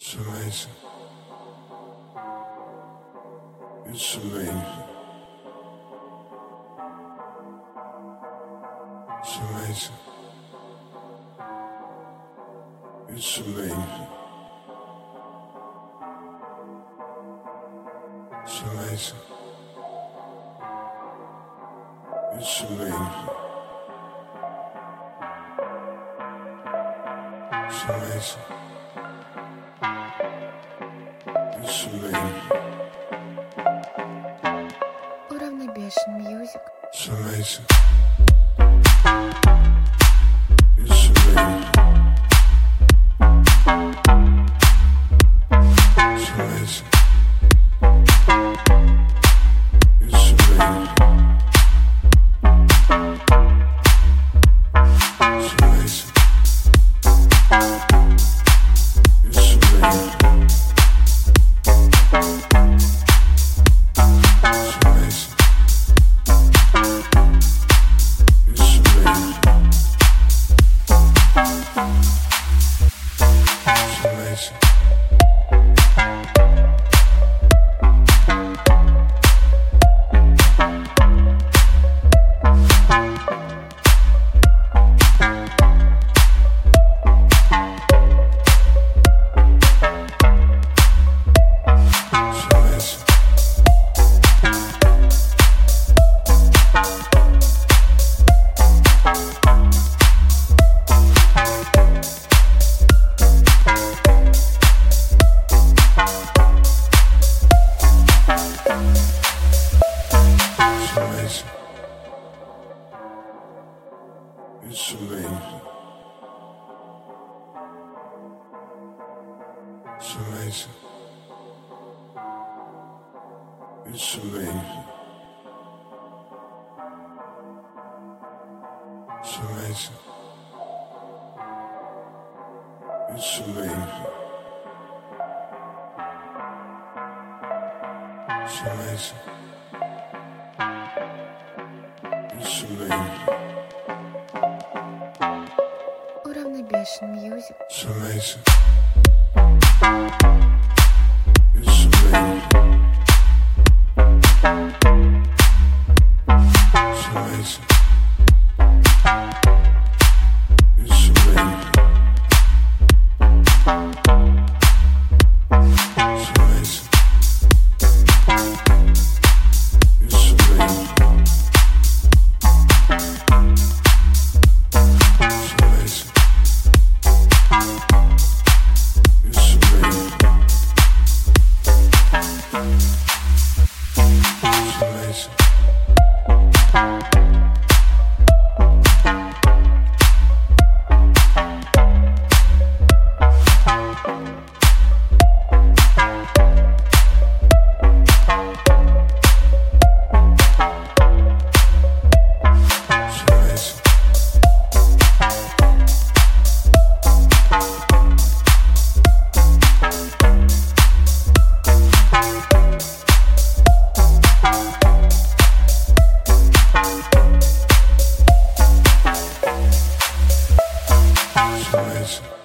It's amazing. It's amazing. It's amazing. It's amazing. It's amazing. It's amazing. It's amazing. It's amazing. Уравнебешен Music. It's amazing. It's amazing. It's amazing. It's amazing. It's amazing. It's amazing. It's amazing. It's amazing. It's amazing. It's amazing. It's amazing. It's amazing. It's amazing. Уравнебешен Music. It's amazing. It's amazing. It's amazing. It's amazing. It's amazing. It's amazing. It's amazing.